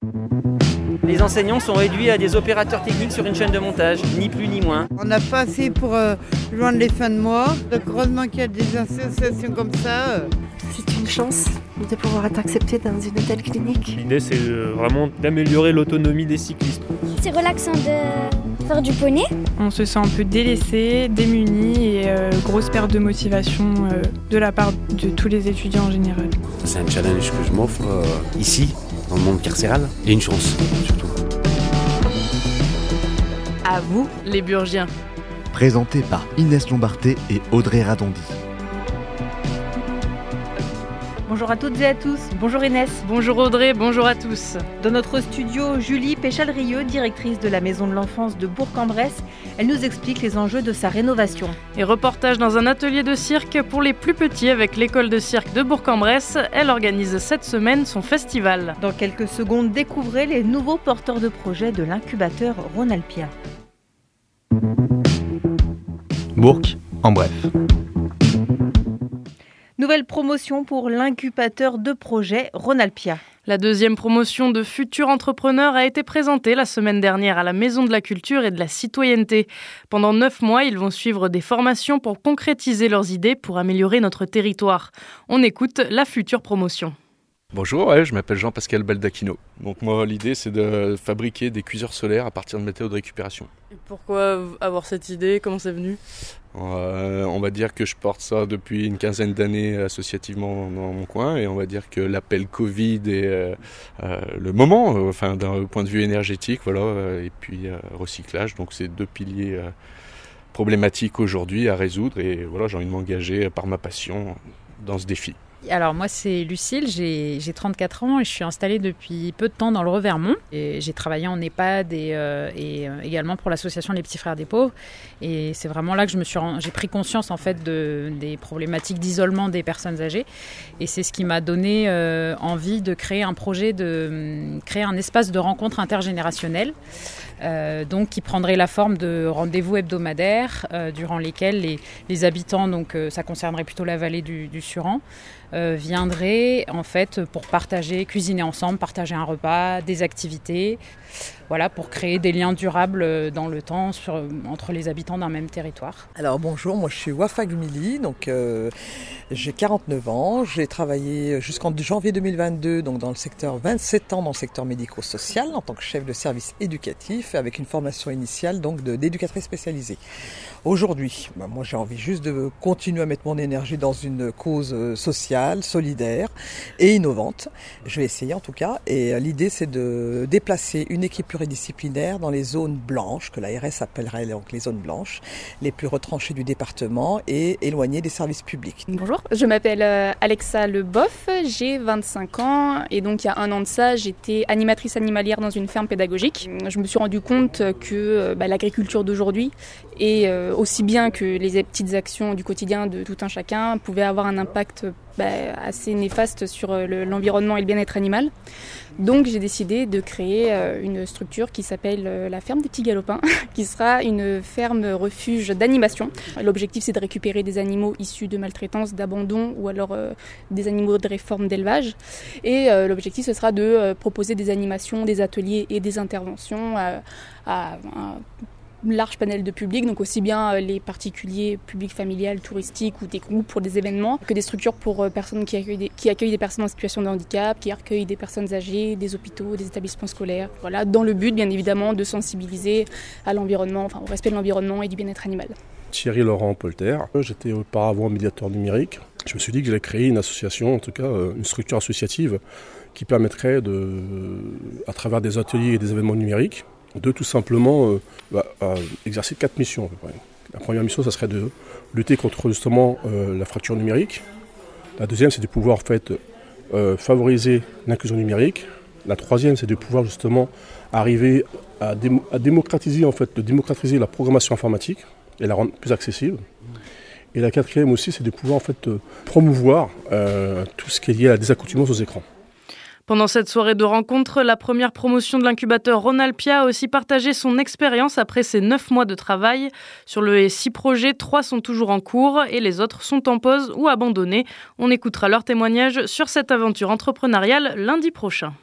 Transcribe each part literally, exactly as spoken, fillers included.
Les enseignants sont réduits à des opérateurs techniques sur une chaîne de montage, ni plus ni moins. On n'a pas assez pour euh, joindre les fins de mois. Donc heureusement qu'il y a des associations comme ça. Euh. C'est une chance de pouvoir être accepté dans une telle clinique. L'idée, c'est vraiment d'améliorer l'autonomie des cyclistes. C'est relaxant de faire du poney. On se sent un peu délaissé, démuni et euh, grosse perte de motivation euh, de la part de tous les étudiants en général. C'est un challenge que je m'offre euh, ici, dans le monde carcéral, et une chance surtout. À vous, les Burgiens. Présenté par Inès Lombarté et Audrey Radondi. Bonjour à toutes et à tous, bonjour Inès. Bonjour Audrey, bonjour à tous. Dans notre studio, Julie Péchal-Rieux, directrice de la Maison de l'Enfance de Bourg-en-Bresse. Elle nous explique les enjeux de sa rénovation. Et reportage dans un atelier de cirque pour les plus petits avec l'école de cirque de Bourg-en-Bresse. Elle organise cette semaine son festival. Dans quelques secondes, découvrez les nouveaux porteurs de projets de l'incubateur Ronalpia. Bourg, en bref. Nouvelle promotion pour l'incubateur de projet Ronalpia. La deuxième promotion de futurs entrepreneurs a été présentée la semaine dernière à la Maison de la Culture et de la Citoyenneté. Pendant neuf mois, ils vont suivre des formations pour concrétiser leurs idées pour améliorer notre territoire. On écoute la future promotion. Bonjour, ouais, je m'appelle Jean-Pascal Baldacchino. Donc moi, l'idée, c'est de fabriquer des cuiseurs solaires à partir de matériaux de récupération. Et pourquoi avoir cette idée ? Comment c'est venu ? euh, On va dire que je porte ça depuis une quinzaine d'années associativement dans mon coin, et on va dire que l'appel Covid est euh, euh, le moment, euh, enfin d'un point de vue énergétique, voilà, euh, et puis euh, recyclage. Donc c'est deux piliers euh, problématiques aujourd'hui à résoudre, et voilà, j'ai envie de m'engager par ma passion dans ce défi. Alors moi c'est Lucille, j'ai, j'ai trente-quatre ans et je suis installée depuis peu de temps dans le Revermont. Et j'ai travaillé en EHPAD et, euh, et euh, également pour l'association Les Petits Frères des Pauvres. Et c'est vraiment là que je me suis, j'ai pris conscience en fait de, des problématiques d'isolement des personnes âgées. Et c'est ce qui m'a donné euh, envie de créer un projet, de créer un espace de rencontre intergénérationnelle. Euh, donc qui prendrait la forme de rendez-vous hebdomadaires euh, durant lesquels les, les habitants, donc euh, ça concernerait plutôt la vallée du, du Suran, euh, viendraient en fait pour partager, cuisiner ensemble, partager un repas, des activités, voilà, pour créer des liens durables dans le temps sur, entre les habitants d'un même territoire. Alors bonjour, moi je suis Wafa Gumili, donc euh, j'ai quarante-neuf ans, j'ai travaillé jusqu'en janvier deux mille vingt-deux donc dans le secteur, vingt-sept ans dans le secteur médico-social en tant que chef de service éducatif avec une formation initiale donc de, d'éducatrice spécialisée. Aujourd'hui, bah, moi j'ai envie juste de continuer à mettre mon énergie dans une cause sociale, solidaire et innovante. Je vais essayer en tout cas, et l'idée c'est de déplacer une équipe pluridisciplinaire dans les zones blanches, que l'A R S appellerait donc les zones blanches, les plus retranchées du département et éloignées des services publics. Bonjour, je m'appelle Alexa Leboff, j'ai vingt-cinq ans et donc il y a un an de ça, j'étais animatrice animalière dans une ferme pédagogique. Je me suis rendu compte que bah, l'agriculture d'aujourd'hui et euh, aussi bien que les petites actions du quotidien de tout un chacun pouvaient avoir un impact bah, assez néfaste sur le, l'environnement et le bien-être animal. Donc j'ai décidé de créer euh, une structure qui s'appelle euh, la ferme des petits galopins, qui sera une ferme refuge d'animation. L'objectif c'est de récupérer des animaux issus de maltraitance, d'abandon ou alors euh, des animaux de réforme d'élevage. Et euh, l'objectif ce sera de euh, proposer des animations, des ateliers et des interventions euh, à, à large panel de public, donc aussi bien les particuliers, publics familial, touristiques ou des groupes pour des événements, que des structures pour personnes qui accueillent des, qui accueillent des personnes en situation de handicap, qui accueillent des personnes âgées, des hôpitaux, des établissements scolaires. Voilà, dans le but bien évidemment de sensibiliser à l'environnement, enfin au respect de l'environnement et du bien-être animal. Thierry Laurent Polter, j'étais auparavant médiateur numérique. Je me suis dit que j'allais créer une association, en tout cas une structure associative qui permettrait de, à travers des ateliers et des événements numériques, de tout simplement euh, bah, euh, exercer quatre missions à peu près. La première mission, ça serait de lutter contre justement euh, la fracture numérique. La deuxième, c'est de pouvoir en fait, euh, favoriser l'inclusion numérique. La troisième, c'est de pouvoir justement arriver à, dé- à démocratiser, en fait, de démocratiser la programmation informatique et la rendre plus accessible. Et la quatrième aussi, c'est de pouvoir en fait, euh, promouvoir euh, tout ce qui est lié à la désaccoutumance aux écrans. Pendant cette soirée de rencontre, la première promotion de l'incubateur Ronalpia a aussi partagé son expérience après ses neuf mois de travail. Sur les six projets, trois sont toujours en cours et les autres sont en pause ou abandonnés. On écoutera leur témoignage sur cette aventure entrepreneuriale lundi prochain.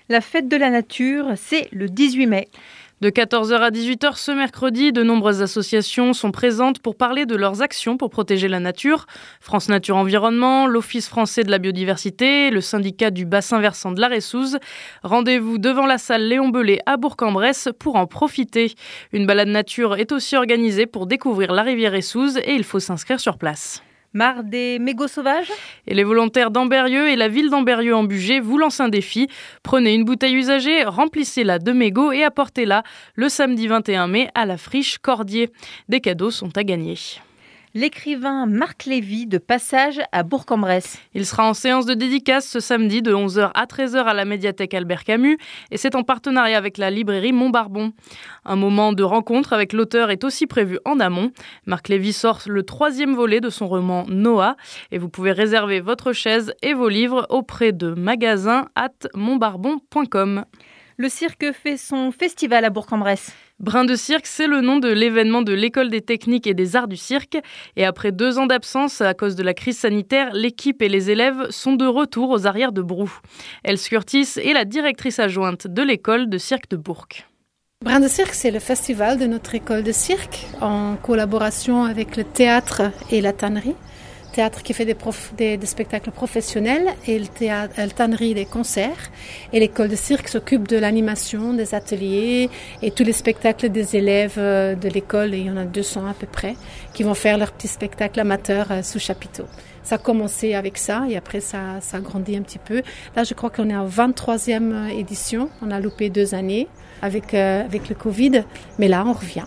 La fête de la nature, c'est le dix-huit mai. De quatorze heures à dix-huit heures ce mercredi, de nombreuses associations sont présentes pour parler de leurs actions pour protéger la nature. France Nature Environnement, l'Office français de la biodiversité, le syndicat du bassin versant de la Ressouze. Rendez-vous devant la salle Léon Bellet à Bourg-en-Bresse pour en profiter. Une balade nature est aussi organisée pour découvrir la rivière Ressouze et il faut s'inscrire sur place. Marre des mégots sauvages ? Et les volontaires d'Ambérieux et la ville d'Ambérieux en Bugey vous lancent un défi. Prenez une bouteille usagée, remplissez-la de mégots et apportez-la le samedi vingt et un mai à la friche Cordier. Des cadeaux sont à gagner. L'écrivain Marc Lévy de passage à Bourg-en-Bresse. Il sera en séance de dédicace ce samedi de onze heures à treize heures à la médiathèque Albert Camus et c'est en partenariat avec la librairie Montbarbon. Un moment de rencontre avec l'auteur est aussi prévu en amont. Marc Lévy sort le troisième volet de son roman Noah et vous pouvez réserver votre chaise et vos livres auprès de magasins arobase montbarbon point com. Le cirque fait son festival à Bourg-en-Bresse. Brin de cirque, c'est le nom de l'événement de l'École des techniques et des arts du cirque. Et après deux ans d'absence à cause de la crise sanitaire, l'équipe et les élèves sont de retour aux arrières de Brou. Else Curtis est la directrice adjointe de l'école de cirque de Bourg. Brin de cirque, c'est le festival de notre école de cirque en collaboration avec le théâtre et la tannerie. Théâtre qui fait des, prof, des, des spectacles professionnels et le théâtre, la tannerie des concerts. Et l'école de cirque s'occupe de l'animation, des ateliers et tous les spectacles des élèves de l'école. Et il y en a deux cents à peu près qui vont faire leurs petits spectacles amateurs sous chapiteau. Ça a commencé avec ça et après ça, ça a grandi un petit peu. Là, je crois qu'on est en vingt-troisième édition. On a loupé deux années avec, euh, avec le Covid, mais là, on revient.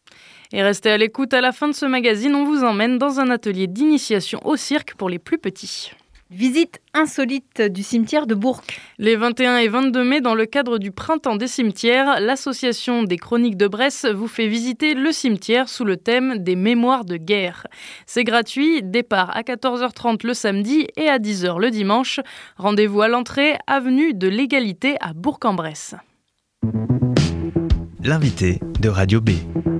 Et restez à l'écoute, à la fin de ce magazine, on vous emmène dans un atelier d'initiation au cirque pour les plus petits. Visite insolite du cimetière de Bourg. Les vingt et un et vingt-deux mai, dans le cadre du Printemps des cimetières, l'association des Chroniques de Bresse vous fait visiter le cimetière sous le thème des mémoires de guerre. C'est gratuit, départ à quatorze heures trente le samedi et à dix heures le dimanche. Rendez-vous à l'entrée, avenue de l'Égalité à Bourg-en-Bresse. L'invité de Radio B.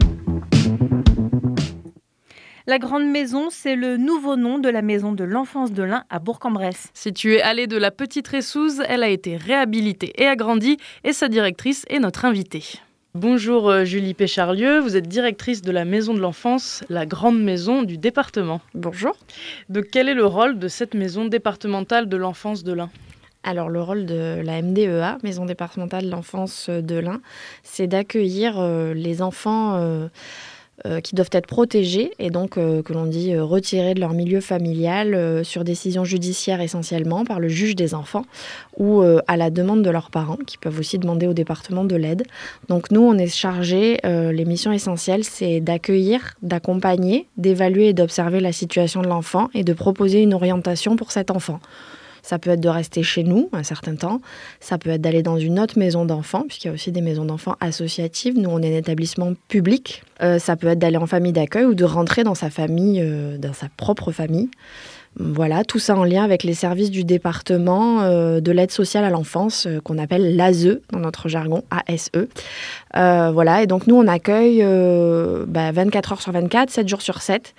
La Grande Maison, c'est le nouveau nom de la maison de l'enfance de l'Ain à Bourg-en-Bresse. Située allée de la Petite Ressouze, elle a été réhabilitée et agrandie et sa directrice est notre invitée. Bonjour Julie Pécharlieu, vous êtes directrice de la maison de l'enfance, la Grande Maison du département. Bonjour. Donc quel est le rôle de cette maison départementale de l'enfance de l'Ain ? Alors le rôle de la M D E A, Maison départementale de l'enfance de l'Ain, c'est d'accueillir euh, les enfants euh, euh, qui doivent être protégés et donc euh, que l'on dit euh, retirés de leur milieu familial euh, sur décision judiciaire essentiellement par le juge des enfants ou euh, à la demande de leurs parents qui peuvent aussi demander au département de l'aide. Donc nous on est chargés, euh, les missions essentielles c'est d'accueillir, d'accompagner, d'évaluer et d'observer la situation de l'enfant et de proposer une orientation pour cet enfant. Ça peut être de rester chez nous un certain temps, ça peut être d'aller dans une autre maison d'enfants, puisqu'il y a aussi des maisons d'enfants associatives. Nous, on est un établissement public. Euh, ça peut être d'aller en famille d'accueil ou de rentrer dans sa famille, euh, dans sa propre famille. Voilà, tout ça en lien avec les services du département euh, de l'aide sociale à l'enfance, euh, qu'on appelle l'A S E dans notre jargon, A S E. Euh, voilà, et donc nous, on accueille euh, bah, vingt-quatre heures sur vingt-quatre, sept jours sur sept.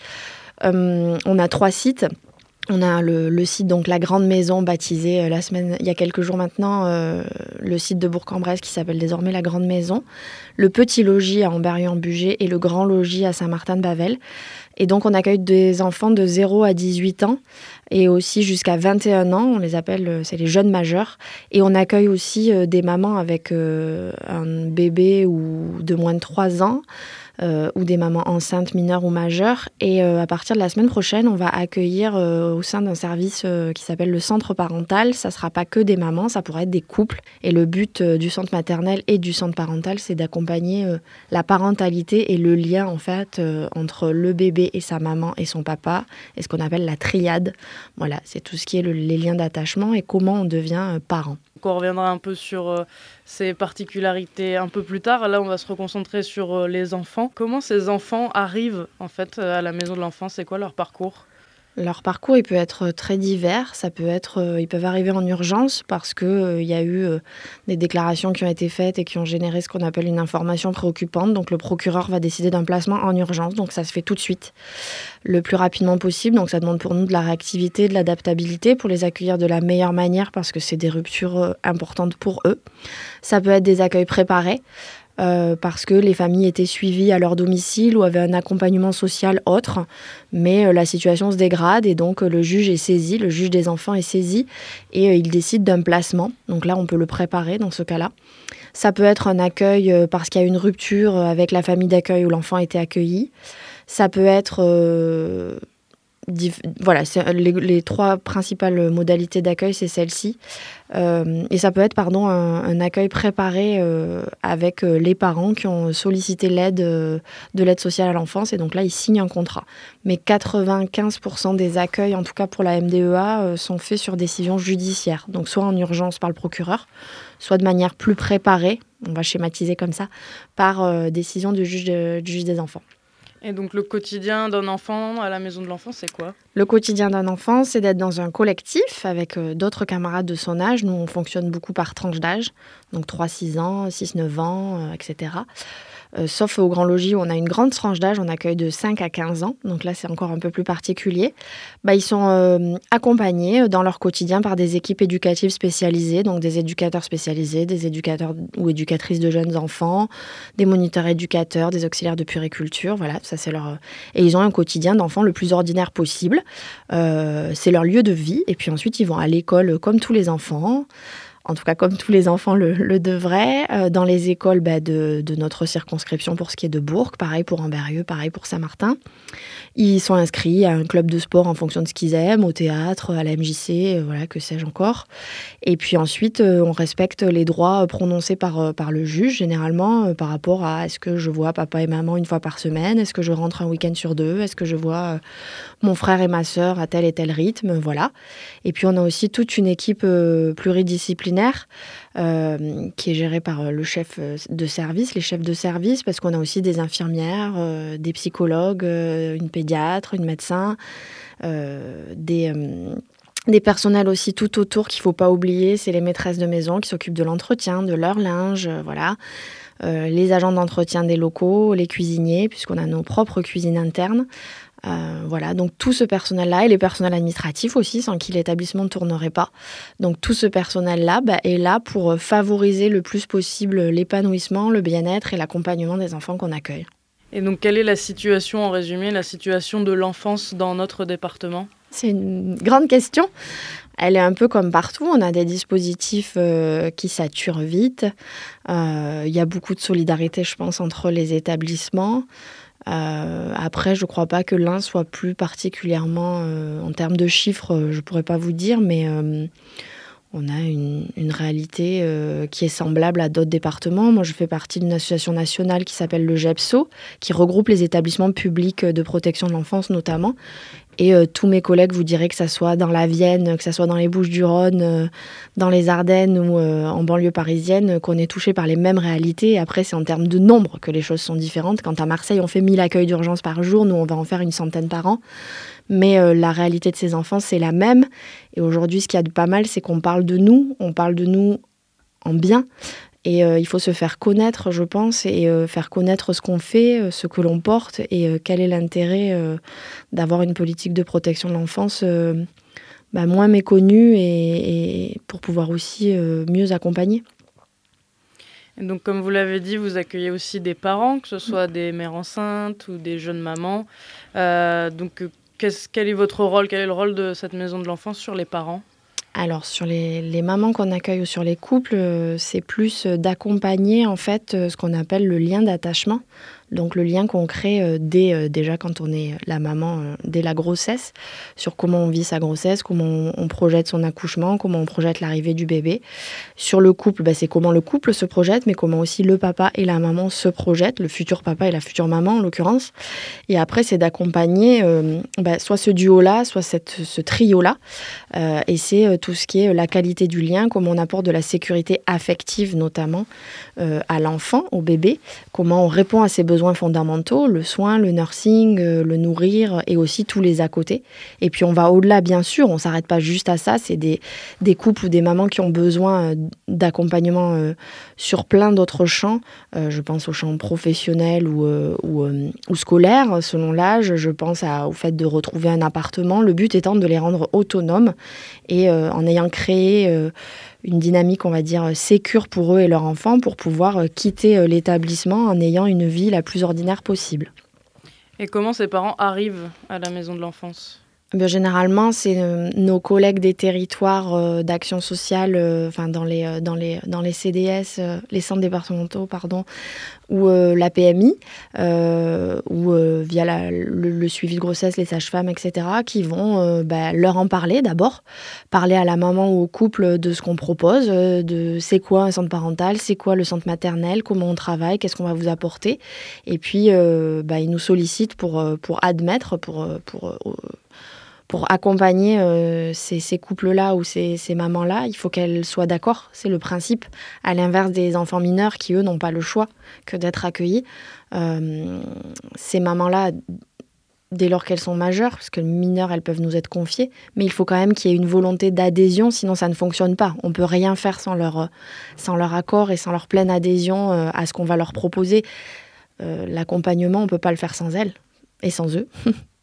Euh, on a trois sites. On a le, le site, donc la Grande Maison, baptisé euh, la semaine, il y a quelques jours maintenant, euh, le site de Bourg-en-Bresse qui s'appelle désormais la Grande Maison, le Petit Logis à Ambérieu-en-Bugey et le Grand Logis à Saint-Martin-de-Bavel. Et donc on accueille des enfants de zéro à dix-huit ans et aussi jusqu'à vingt et un ans, on les appelle, c'est les jeunes majeurs. Et on accueille aussi euh, des mamans avec euh, un bébé ou de moins de trois ans, Euh, ou des mamans enceintes mineures ou majeures. Et euh, à partir de la semaine prochaine, on va accueillir euh, au sein d'un service euh, qui s'appelle le centre parental. Ça ne sera pas que des mamans, ça pourrait être des couples. Et le but euh, du centre maternel et du centre parental, c'est d'accompagner euh, la parentalité et le lien en fait euh, entre le bébé et sa maman et son papa, et ce qu'on appelle la triade. Voilà, c'est tout ce qui est le, les liens d'attachement et comment on devient euh, parent. On reviendra un peu sur euh, ces particularités un peu plus tard. Là, on va se reconcentrer sur euh, les enfants. Comment ces enfants arrivent en fait à la maison de l'enfance ? C'est quoi leur parcours ? Leur parcours, il peut être très divers. Ça peut être, euh, ils peuvent arriver en urgence parce qu'il euh, y a eu euh, des déclarations qui ont été faites et qui ont généré ce qu'on appelle une information préoccupante. Donc le procureur va décider d'un placement en urgence. Donc ça se fait tout de suite, le plus rapidement possible. Donc ça demande pour nous de la réactivité, de l'adaptabilité pour les accueillir de la meilleure manière parce que c'est des ruptures euh, importantes pour eux. Ça peut être des accueils préparés. Euh, parce que les familles étaient suivies à leur domicile ou avaient un accompagnement social autre, mais euh, la situation se dégrade et donc euh, le juge est saisi, le juge des enfants est saisi et euh, il décide d'un placement. Donc là, on peut le préparer dans ce cas-là. Ça peut être un accueil euh, parce qu'il y a une rupture avec la famille d'accueil où l'enfant était accueilli. Ça peut être... Euh, Dif- voilà, c'est les, les trois principales modalités d'accueil, c'est celle-ci. Euh, et ça peut être pardon, un, un accueil préparé euh, avec euh, les parents qui ont sollicité l'aide euh, de l'aide sociale à l'enfance. Et donc là, ils signent un contrat. Mais quatre-vingt-quinze pour cent des accueils, en tout cas pour la M D E A, euh, sont faits sur décision judiciaire. Donc soit en urgence par le procureur, soit de manière plus préparée, on va schématiser comme ça, par euh, décision du juge, de, du juge des enfants. Et donc le quotidien d'un enfant à la maison de l'enfant, c'est quoi ? Le quotidien d'un enfant, c'est d'être dans un collectif avec euh, d'autres camarades de son âge. Nous, on fonctionne beaucoup par tranche d'âge, donc trois six ans, six neuf ans, euh, et cetera. Euh, sauf au Grand Logis où on a une grande tranche d'âge, on accueille de cinq à quinze ans, donc là c'est encore un peu plus particulier. Bah, ils sont euh, accompagnés dans leur quotidien par des équipes éducatives spécialisées, donc des éducateurs spécialisés, des éducateurs ou éducatrices de jeunes enfants, des moniteurs éducateurs, des auxiliaires de puériculture, voilà, ça c'est leur... Et ils ont un quotidien d'enfants le plus ordinaire possible, euh, c'est leur lieu de vie, et puis ensuite ils vont à l'école comme tous les enfants. En tout cas, comme tous les enfants le, le devraient, euh, dans les écoles bah, de, de notre circonscription pour ce qui est de Bourg, pareil pour Amberieu, pareil pour Saint-Martin. Ils sont inscrits à un club de sport en fonction de ce qu'ils aiment, au théâtre, à la M J C, euh, voilà, que sais-je encore. Et puis ensuite, euh, on respecte les droits prononcés par, euh, par le juge, généralement, euh, par rapport à est-ce que je vois papa et maman une fois par semaine, est-ce que je rentre un week-end sur deux, est-ce que je vois euh, mon frère et ma sœur à tel et tel rythme, voilà. Et puis on a aussi toute une équipe euh, pluridisciplinaire Euh, qui est géré par le chef de service, les chefs de service, parce qu'on a aussi des infirmières, euh, des psychologues, euh, une pédiatre, une médecin, euh, des, euh, des personnels aussi tout autour qu'il ne faut pas oublier, c'est les maîtresses de maison qui s'occupent de l'entretien, de leur linge, euh, voilà. Euh, les agents d'entretien des locaux, les cuisiniers, puisqu'on a nos propres cuisines internes. Euh, voilà, donc tout ce personnel-là et les personnels administratifs aussi, sans qui l'établissement ne tournerait pas. Donc tout ce personnel-là bah, est là pour favoriser le plus possible l'épanouissement, le bien-être et l'accompagnement des enfants qu'on accueille. Et donc quelle est la situation, en résumé, la situation de l'enfance dans notre département ? C'est une grande question. Elle est un peu comme partout. On a des dispositifs euh, qui saturent vite. Euh, il y a beaucoup de solidarité, je pense, entre les établissements. Euh, après, je ne crois pas que l'un soit plus particulièrement, euh, en termes de chiffres, euh, je ne pourrais pas vous dire, mais euh, on a une, une réalité euh, qui est semblable à d'autres départements. Moi, je fais partie d'une association nationale qui s'appelle le GEPSO, qui regroupe les établissements publics de protection de l'enfance notamment. Et euh, tous mes collègues vous diraient que ça soit dans la Vienne, que ça soit dans les Bouches-du-Rhône, euh, dans les Ardennes ou euh, en banlieue parisienne, qu'on est touché par les mêmes réalités. Et après, c'est en termes de nombre que les choses sont différentes. Quand à Marseille, on fait mille accueils d'urgence par jour, nous, on va en faire une centaine par an. Mais euh, la réalité de ces enfants, c'est la même. Et aujourd'hui, ce qu'il y a de pas mal, c'est qu'on parle de nous, on parle de nous en bien. Et euh, il faut se faire connaître, je pense, et euh, faire connaître ce qu'on fait, euh, ce que l'on porte, et euh, quel est l'intérêt euh, d'avoir une politique de protection de l'enfance euh, bah, moins méconnue et, et pour pouvoir aussi euh, mieux accompagner. Et donc, comme vous l'avez dit, vous accueillez aussi des parents, que ce soit des mères enceintes ou des jeunes mamans. Euh, donc, qu'est-ce, quel est votre rôle, quel est le rôle de cette maison de l'enfance sur les parents ? Alors, sur les, les mamans qu'on accueille ou sur les couples, euh, c'est plus euh, d'accompagner, en fait, euh, ce qu'on appelle le lien d'attachement. Donc, le lien qu'on crée euh, dès, euh, déjà quand on est la maman, euh, dès la grossesse, sur comment on vit sa grossesse, comment on, on projette son accouchement, comment on projette l'arrivée du bébé. Sur le couple, bah, c'est comment le couple se projette, mais comment aussi le papa et la maman se projettent, le futur papa et la future maman, en l'occurrence. Et après, c'est d'accompagner euh, bah, soit ce duo-là, soit cette, ce trio-là. Euh, et c'est euh, tout ce qui est la qualité du lien, comment on apporte de la sécurité affective, notamment, euh, à l'enfant, au bébé, comment on répond à ses besoins besoins fondamentaux, le soin, le nursing, euh, le nourrir et aussi tous les à côté. Et puis on va au-delà, bien sûr, on ne s'arrête pas juste à ça. C'est des, des couples ou des mamans qui ont besoin euh, d'accompagnement euh, sur plein d'autres champs. Euh, je pense aux champs professionnels ou, euh, ou, euh, ou scolaires, selon l'âge. Je pense à, au fait de retrouver un appartement. Le but étant de les rendre autonomes et euh, en ayant créé euh, une dynamique, on va dire, sécure pour eux et leurs enfants pour pouvoir euh, quitter euh, l'établissement en ayant une vie la plus ordinaire possible. Et comment ces parents arrivent à la maison de l'enfance ? Bien, généralement, c'est euh, nos collègues des territoires euh, d'action sociale, euh, enfin dans les euh, dans les dans les C D S, euh, les centres départementaux, pardon, ou euh, la P M I, euh, ou euh, via la, le, le suivi de grossesse, les sages-femmes, et cetera, qui vont euh, bah, leur en parler d'abord, parler à la maman ou au couple de ce qu'on propose, euh, de c'est quoi un centre parental, c'est quoi le centre maternel, comment on travaille, qu'est-ce qu'on va vous apporter, et puis euh, bah, ils nous sollicitent pour pour admettre, pour pour euh, Pour accompagner euh, ces, ces couples-là ou ces, ces mamans-là, il faut qu'elles soient d'accord. C'est le principe. À l'inverse des enfants mineurs qui, eux, n'ont pas le choix que d'être accueillis. Euh, ces mamans-là, dès lors qu'elles sont majeures, parce que mineures, elles peuvent nous être confiées, mais il faut quand même qu'il y ait une volonté d'adhésion, sinon ça ne fonctionne pas. On ne peut rien faire sans leur, sans leur accord et sans leur pleine adhésion euh, à ce qu'on va leur proposer. Euh, l'accompagnement, on ne peut pas le faire sans elles et sans eux.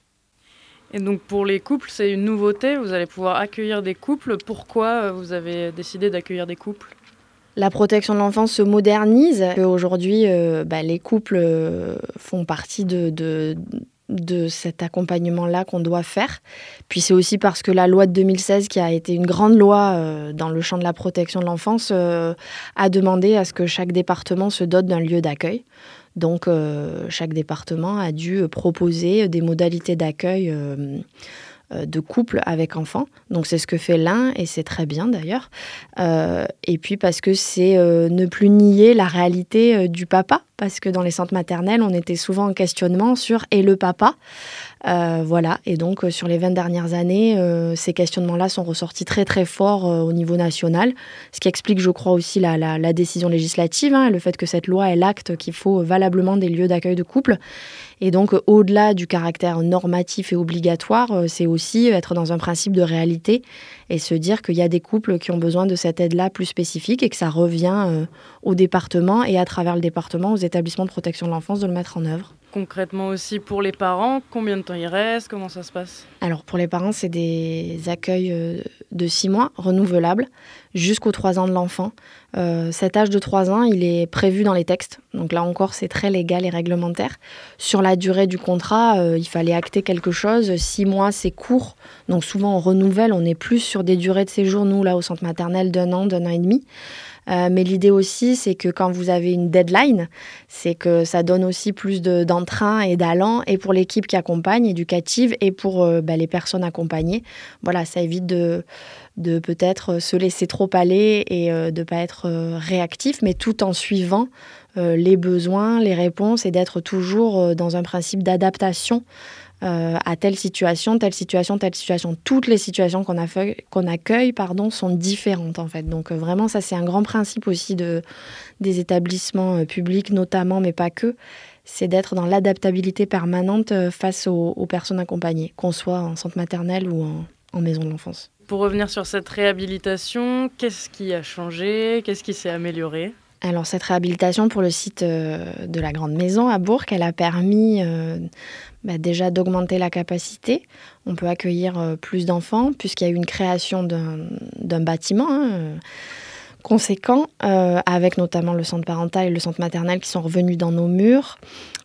Et donc pour les couples, c'est une nouveauté, vous allez pouvoir accueillir des couples. Pourquoi vous avez décidé d'accueillir des couples ? La protection de l'enfance se modernise. Aujourd'hui, euh, bah, les couples euh, font partie de, de, de cet accompagnement-là qu'on doit faire. Puis c'est aussi parce que la loi de deux mille seize, qui a été une grande loi euh, dans le champ de la protection de l'enfance, euh, a demandé à ce que chaque département se dote d'un lieu d'accueil. Donc, euh, chaque département a dû proposer des modalités d'accueil euh, euh, de couples avec enfants. Donc, c'est ce que fait l'Ain, et c'est très bien d'ailleurs. Euh, et puis, parce que c'est euh, ne plus nier la réalité euh, du papa. Parce que dans les centres maternels, on était souvent en questionnement sur « et le papa ?» Euh, voilà, et donc euh, sur les vingt dernières années, euh, ces questionnements-là sont ressortis très très forts euh, au niveau national, ce qui explique, je crois, aussi la, la, la décision législative, hein, le fait que cette loi, elle acte qu'il faut valablement des lieux d'accueil de couple. Et donc, euh, au-delà du caractère normatif et obligatoire, euh, c'est aussi être dans un principe de réalité et se dire qu'il y a des couples qui ont besoin de cette aide-là plus spécifique et que ça revient euh, au département et à travers le département, aux établissements de protection de l'enfance, de le mettre en œuvre. Concrètement aussi pour les parents, combien de temps ils restent, comment ça se passe ? Alors pour les parents, c'est des accueils de six mois renouvelables jusqu'aux trois ans de l'enfant. Euh, cet âge de trois ans, il est prévu dans les textes. Donc là encore, c'est très légal et réglementaire. Sur la durée du contrat, euh, il fallait acter quelque chose. Six mois, c'est court. Donc souvent, on renouvelle. On est plus sur des durées de séjour, nous, là, au centre maternel, d'un an, d'un an et demi. Euh, mais l'idée aussi, c'est que quand vous avez une deadline, c'est que ça donne aussi plus de, d'entrain et d'allant, et pour l'équipe qui accompagne, éducative, et pour euh, bah, les personnes accompagnées. Voilà, ça évite de, de peut-être se laisser trop aller et euh, de ne pas être euh, réactif, mais tout en suivant euh, les besoins, les réponses, et d'être toujours euh, dans un principe d'adaptation Euh, à telle situation, telle situation, telle situation. Toutes les situations qu'on, affeuille, qu'on accueille pardon, sont différentes, en fait. Donc, euh, vraiment, ça, c'est un grand principe aussi de, des établissements euh, publics, notamment, mais pas que. C'est d'être dans l'adaptabilité permanente euh, face aux, aux personnes accompagnées, qu'on soit en centre maternel ou en, en maison de l'enfance. Pour revenir sur cette réhabilitation, qu'est-ce qui a changé ? Qu'est-ce qui s'est amélioré ? Alors, cette réhabilitation pour le site euh, de la Grande Maison à Bourg, elle a permis euh, bah, déjà d'augmenter la capacité. On peut accueillir euh, plus d'enfants puisqu'il y a eu une création d'un, d'un bâtiment hein, euh, conséquent euh, avec notamment le centre parental et le centre maternel qui sont revenus dans nos murs.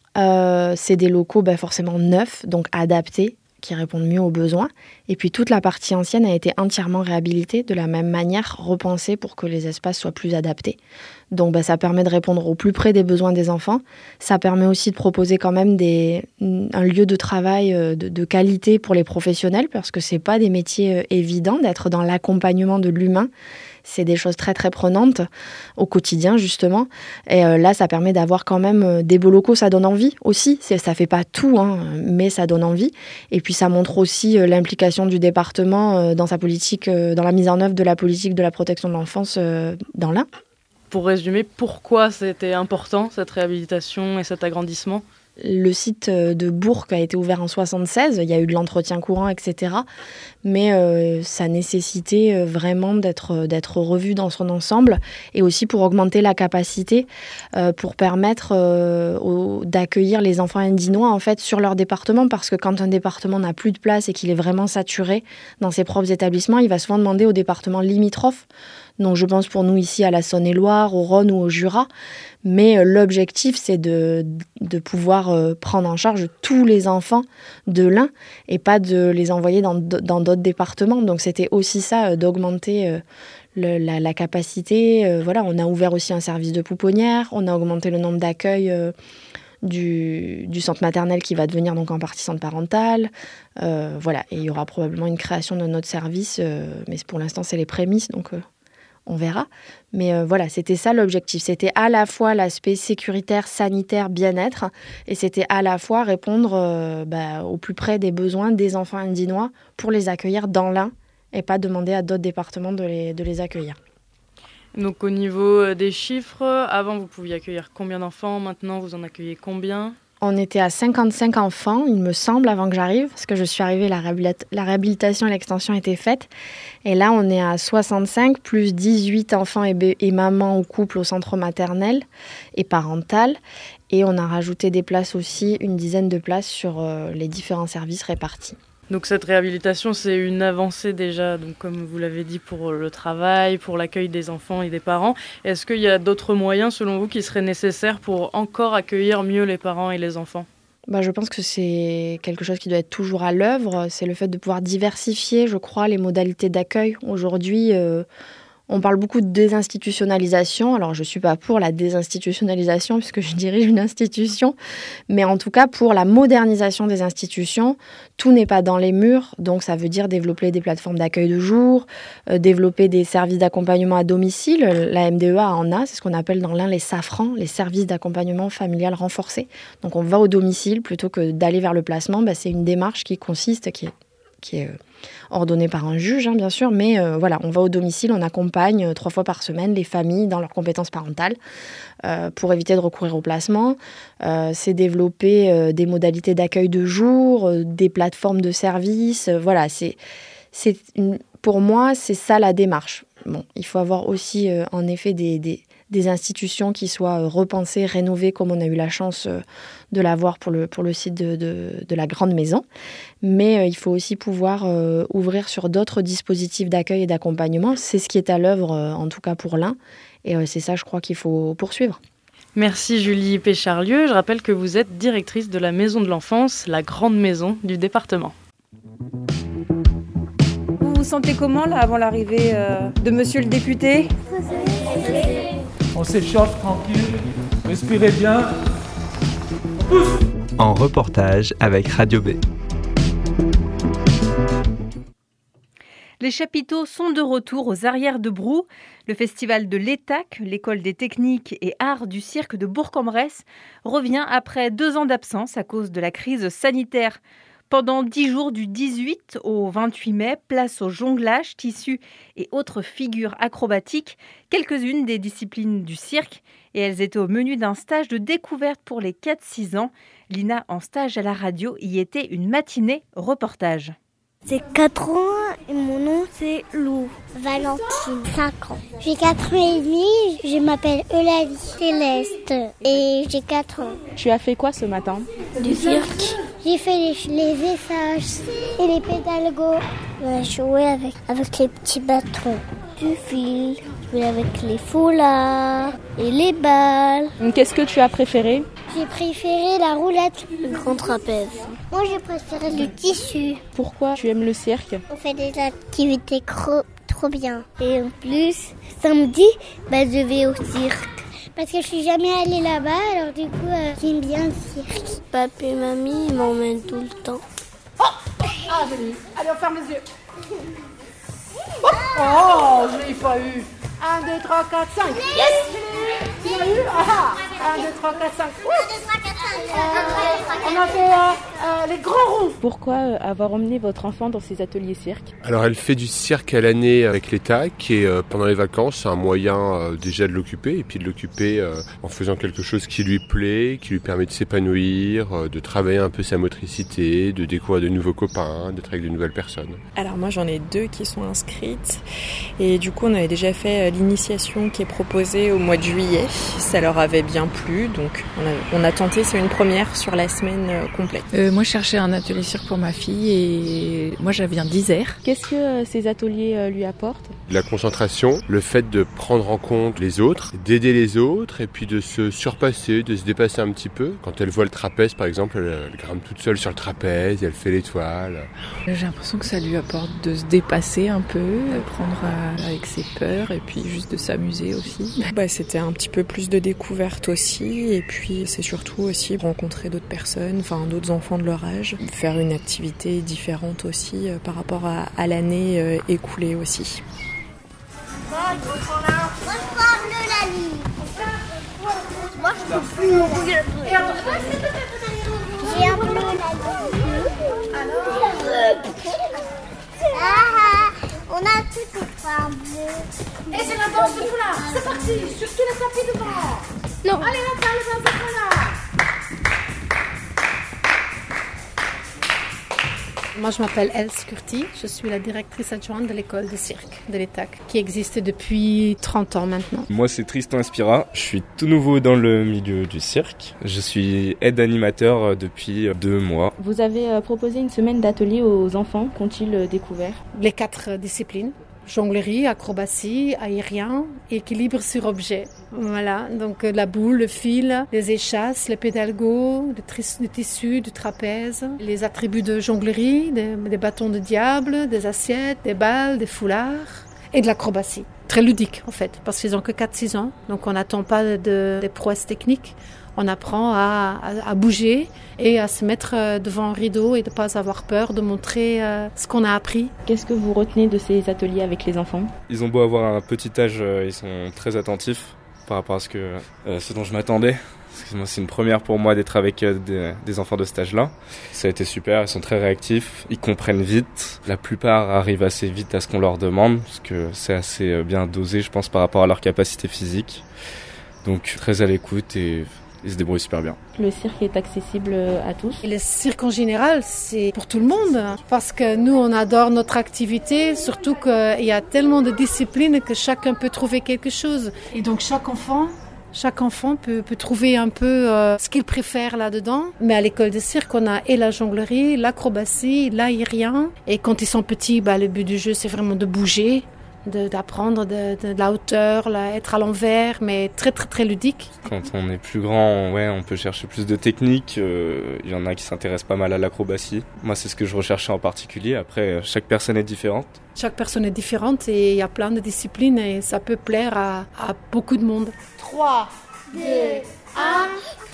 Euh, c'est des locaux bah, forcément neufs, donc adaptés, qui répondent mieux aux besoins. Et puis toute la partie ancienne a été entièrement réhabilitée, de la même manière repensée pour que les espaces soient plus adaptés. Donc bah, ça permet de répondre au plus près des besoins des enfants. Ça permet aussi de proposer quand même des, un lieu de travail de, de qualité pour les professionnels, parce que c'est pas des métiers évidents d'être dans l'accompagnement de l'humain. C'est des choses très très prenantes au quotidien justement. Et euh, là, ça permet d'avoir quand même euh, des beaux locaux. Ça donne envie aussi. C'est, ça fait pas tout, hein, mais ça donne envie. Et puis ça montre aussi euh, l'implication du département euh, dans sa politique, euh, dans la mise en œuvre de la politique de la protection de l'enfance euh, dans l'Ain. Pour résumer, pourquoi c'était important cette réhabilitation et cet agrandissement ? Le site de Bourg a été ouvert en soixante-seize, il y a eu de l'entretien courant, et cetera. Mais euh, ça nécessitait vraiment d'être, d'être revu dans son ensemble et aussi pour augmenter la capacité, euh, pour permettre euh, au, d'accueillir les enfants indinois en fait, sur leur département. Parce que quand un département n'a plus de place et qu'il est vraiment saturé dans ses propres établissements, il va souvent demander aux départements limitrophes. Donc je pense pour nous ici à la Saône-et-Loire, au Rhône ou au Jura. Mais euh, l'objectif, c'est de, de pouvoir euh, prendre en charge tous les enfants de l'Ain et pas de les envoyer dans, dans d'autres départements. Donc c'était aussi ça, euh, d'augmenter euh, le, la, la capacité. Euh, voilà, on a ouvert aussi un service de pouponnière, on a augmenté le nombre d'accueils euh, du, du centre maternel qui va devenir donc en partie centre parental. Euh, voilà, et il y aura probablement une création de notre service, euh, mais pour l'instant c'est les prémices, donc... Euh, on verra. Mais euh, voilà, c'était ça l'objectif. C'était à la fois l'aspect sécuritaire, sanitaire, bien-être, et c'était à la fois répondre euh, bah, au plus près des besoins des enfants indinois pour les accueillir dans l'Ain et pas demander à d'autres départements de les, de les accueillir. Donc au niveau des chiffres, avant vous pouviez accueillir combien d'enfants ? Maintenant vous en accueillez combien ? On était à cinquante-cinq enfants, il me semble, avant que j'arrive, parce que je suis arrivée, la, réhabilit- la réhabilitation et l'extension étaient faites. Et là, on est à soixante-cinq, plus dix-huit enfants et, bé- et mamans ou couples au centre maternel et parental. Et on a rajouté des places aussi, une dizaine de places sur euh, les différents services répartis. Donc cette réhabilitation, c'est une avancée déjà, donc comme vous l'avez dit, pour le travail, pour l'accueil des enfants et des parents. Est-ce qu'il y a d'autres moyens, selon vous, qui seraient nécessaires pour encore accueillir mieux les parents et les enfants ? Bah, je pense que c'est quelque chose qui doit être toujours à l'œuvre. C'est le fait de pouvoir diversifier, je crois, les modalités d'accueil. Aujourd'hui, euh, on parle beaucoup de désinstitutionnalisation. Alors, je ne suis pas pour la désinstitutionnalisation puisque je dirige une institution. Mais en tout cas, pour la modernisation des institutions, tout n'est pas dans les murs. Donc, ça veut dire développer des plateformes d'accueil de jour, euh, développer des services d'accompagnement à domicile. La M D E A en a, c'est ce qu'on appelle dans l'Ain les SAFRAN, les services d'accompagnement familial renforcés. Donc, on va au domicile plutôt que d'aller vers le placement. Bah, c'est une démarche qui consiste, qui est, qui est euh, ordonnée par un juge, hein, bien sûr, mais euh, voilà, on va au domicile, on accompagne euh, trois fois par semaine les familles dans leurs compétences parentales euh, pour éviter de recourir au placement. Euh, c'est développer euh, des modalités d'accueil de jour, euh, des plateformes de services. Euh, voilà, c'est, c'est une, pour moi, c'est ça la démarche. Bon, il faut avoir aussi, euh, en effet, des, des, des institutions qui soient euh, repensées, rénovées, comme on a eu la chance euh, de l'avoir pour le, pour le site de, de, de la Grande Maison. Mais euh, il faut aussi pouvoir euh, ouvrir sur d'autres dispositifs d'accueil et d'accompagnement. C'est ce qui est à l'œuvre, euh, en tout cas pour l'Ain. Et euh, c'est ça, je crois, qu'il faut poursuivre. Merci Julie Pécharlieu. Je rappelle que vous êtes directrice de la Maison de l'Enfance, la grande maison du département. Vous vous sentez comment là avant l'arrivée euh, de monsieur le député ? On s'échauffe tranquille, respirez bien. En reportage avec Radio B. Les chapiteaux sont de retour aux arrières de Brou. Le festival de l'E T A C, l'école des techniques et arts du cirque de Bourg-en-Bresse, revient après deux ans d'absence à cause de la crise sanitaire. Pendant dix jours du dix-huit au vingt-huit mai, place au jonglage, tissus et autres figures acrobatiques, quelques-unes des disciplines du cirque, et elles étaient au menu d'un stage de découverte pour les quatre six ans. Lina, en stage à la radio, y était une matinée reportage. J'ai quatre ans et mon nom c'est Lou. Valentine, cinq ans. J'ai quatre ans et demi, je m'appelle Eulalie Céleste et j'ai quatre ans. Tu as fait quoi ce matin ? Du cirque. J'ai fait les, les essages et les pédalgos. J'ai joué avec, avec les petits bâtons. Du fil, joué avec les foulards et les balles. Qu'est-ce que tu as préféré ? J'ai préféré la roulette, le grand trapèze. Moi, j'ai préféré le tissu. Pourquoi tu aimes le cirque ? On fait des activités cro- trop bien. Et en plus, samedi, bah, je vais au cirque. Parce que je suis jamais allée là-bas, alors du coup, euh, j'aime bien le cirque. Papi et mamie m'emmènent tout le temps. Oh ah, joli. Allez, on ferme les yeux. Oh, oh je l'ai pas eu. un, deux, trois, quatre, cinq. Yes, je l'ai eu. Tu l'as eu. Ah, un, deux, trois, quatre, cinq. un, deux, trois, quatre, cinq. On a fait euh, euh, les grands ronds. Pourquoi euh, avoir emmené votre enfant dans ces ateliers cirque? Alors elle fait du cirque à l'année avec l'E T A C et euh, pendant les vacances c'est un moyen euh, déjà de l'occuper et puis de l'occuper euh, en faisant quelque chose qui lui plaît, qui lui permet de s'épanouir, euh, de travailler un peu sa motricité, de découvrir de nouveaux copains, d'être avec de nouvelles personnes. Alors moi j'en ai deux qui sont inscrites et du coup on avait déjà fait l'initiation qui est proposée au mois de juillet. Ça leur avait bien plu donc on a, on a tenté, c'est une première sur la semaine complète. Euh, moi je cherchais un atelier cirque pour ma fille et moi je viens d'Isère. Qu'est-ce que euh, ces ateliers euh, lui apportent? La concentration, le fait de prendre en compte les autres, d'aider les autres et puis de se surpasser, de se dépasser un petit peu. Quand elle voit le trapèze par exemple, elle, elle grimpe toute seule sur le trapèze, elle fait l'étoile. J'ai l'impression que ça lui apporte de se dépasser un peu, de prendre à, avec ses peurs et puis juste de s'amuser aussi. Bah, c'était un petit peu plus de découverte aussi et puis c'est surtout aussi rencontrer d'autres personnes, enfin d'autres enfants de leur âge, faire une activité différente aussi euh, par rapport à, à l'année euh, écoulée aussi. Moi je prends bleu la ligne. Moi je prends bleu la ligne. J'ai un bleu la ligne. Ah, on a tout un bleu. Et c'est la danse de foulard. C'est parti, sur tous les tapis devant. Non. Allez, on parle de danse de foulard. Moi, je m'appelle Else Curti. Je suis la directrice adjointe de l'école de cirque de l'E T A C, qui existe depuis trente ans maintenant. Moi, c'est Tristan Espira. Je suis tout nouveau dans le milieu du cirque. Je suis aide animateur depuis deux mois. Vous avez proposé une semaine d'ateliers aux enfants. Qu'ont-ils découvert? Les quatre disciplines. Jonglerie, acrobatie, aérien, équilibre sur objet. Voilà, donc la boule, le fil, les échasses, les pédalgos, le, tris- le tissu, du trapèze, les attributs de jonglerie, des, des bâtons de diable, des assiettes, des balles, des foulards et de l'acrobatie. Très ludique en fait, parce qu'ils n'ont que quatre six ans, donc on n'attend pas de, des prouesses techniques. On apprend à, à, à bouger et à se mettre devant un rideau et de ne pas avoir peur de montrer euh, ce qu'on a appris. Qu'est-ce que vous retenez de ces ateliers avec les enfants? Ils ont beau avoir un petit âge, ils sont très attentifs par rapport à ce, que, euh, ce dont je m'attendais. Parce que moi, c'est une première pour moi d'être avec des, des enfants de cet âge-là. Ça a été super, ils sont très réactifs, ils comprennent vite. La plupart arrivent assez vite à ce qu'on leur demande, parce que c'est assez bien dosé, je pense, par rapport à leur capacité physique. Donc très à l'écoute et ils se débrouillent super bien. Le cirque est accessible à tous? Et le cirque en général, c'est pour tout le monde. Parce que nous, on adore notre activité, surtout qu'il y a tellement de disciplines que chacun peut trouver quelque chose. Et donc chaque enfant... Chaque enfant peut, peut trouver un peu euh, ce qu'il préfère là-dedans. Mais à l'école de cirque, on a et la jonglerie, l'acrobatie, l'aérien. Et quand ils sont petits, bah, le but du jeu, c'est vraiment de bouger, de, d'apprendre de, de, de la hauteur, là, être à l'envers, mais très très très ludique. Quand on est plus grand, ouais, on peut chercher plus de techniques. Euh, il y en a qui s'intéressent pas mal à l'acrobatie. Moi, c'est ce que je recherchais en particulier. Après, chaque personne est différente. Chaque personne est différente et il y a plein de disciplines et ça peut plaire à, à beaucoup de monde. trois, deux, un...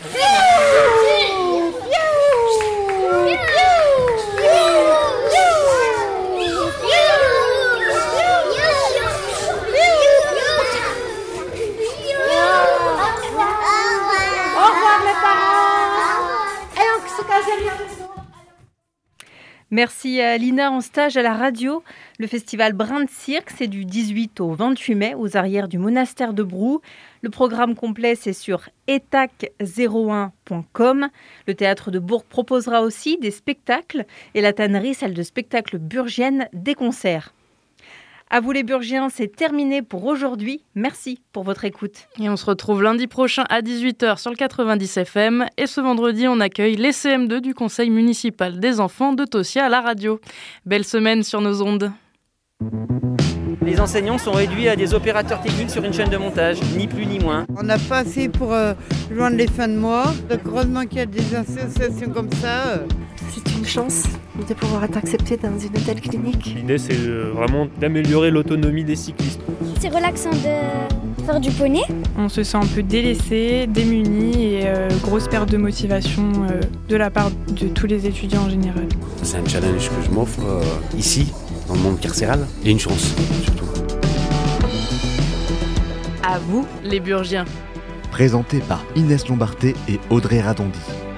Au revoir les parents. Et on se casse derrière. Merci à Lina en stage à la radio. Le festival Brin de Cirque, c'est du dix-huit au vingt-huit mai aux arrières du monastère de Brou. Le programme complet, c'est sur e t a c zéro un point com. Le théâtre de Bourg proposera aussi des spectacles et la tannerie, salle de spectacle burgienne, des concerts. À vous les Burgiens, c'est terminé pour aujourd'hui. Merci pour votre écoute. Et on se retrouve lundi prochain à dix-huit heures sur le quatre-vingt-dix F M. Et ce vendredi, on accueille les C M deux du Conseil municipal des enfants de Tossia à la radio. Belle semaine sur nos ondes. Les enseignants sont réduits à des opérateurs techniques sur une chaîne de montage, ni plus ni moins. On n'a pas assez pour euh, joindre les fins de mois. Donc heureusement qu'il y a des associations comme ça. Euh. C'est une chance de pouvoir être accepté dans une telle clinique. L'idée, c'est vraiment d'améliorer l'autonomie des cyclistes. C'est relaxant de faire du poney. On se sent un peu délaissé, démuni et euh, grosse perte de motivation euh, de la part de tous les étudiants en général. C'est un challenge que je m'offre euh, ici, dans le monde carcéral, et une chance surtout. À vous, les Burgiens. présenté par Inès Lombarté et Audrey Radondi.